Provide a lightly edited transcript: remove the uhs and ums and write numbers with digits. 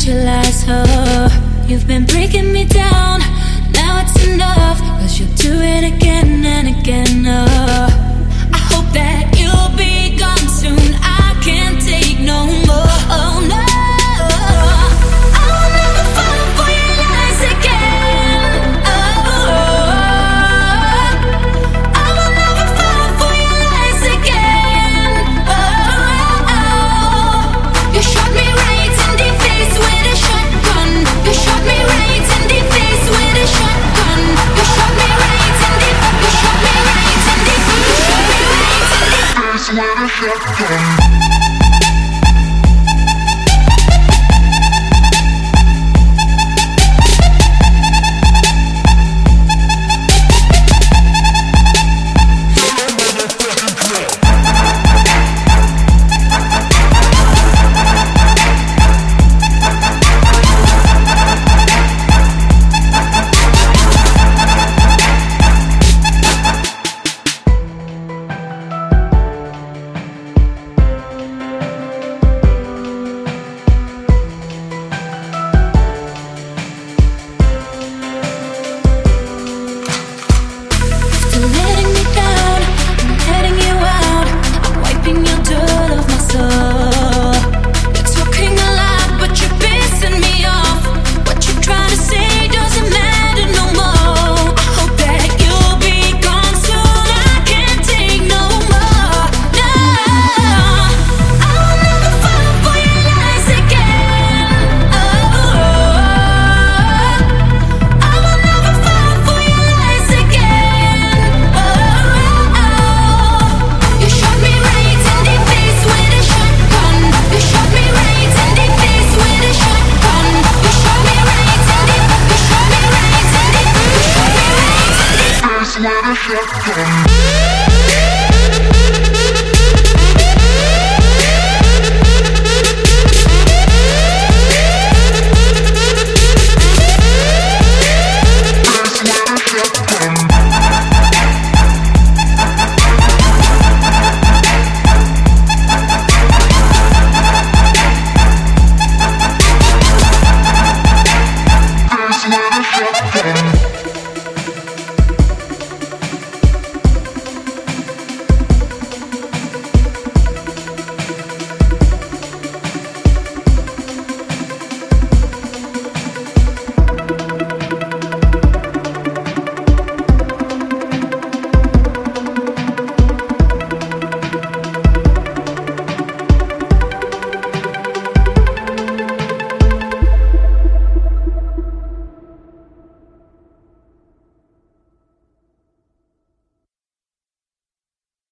your lies, oh. You've been breaking me down, now it's enough, 'cause you'll do it again and again, oh. I hope that you'll be gone soon, I can't take no more, oh no. I will never fall for your lies again, oh. I will never fall for your lies again, oh. You shot me right in the face with a shotgun. You shot me right in the face with a shotgun. You shot me right in the, you shot me right in the, you shot me right in the face with a shotgun.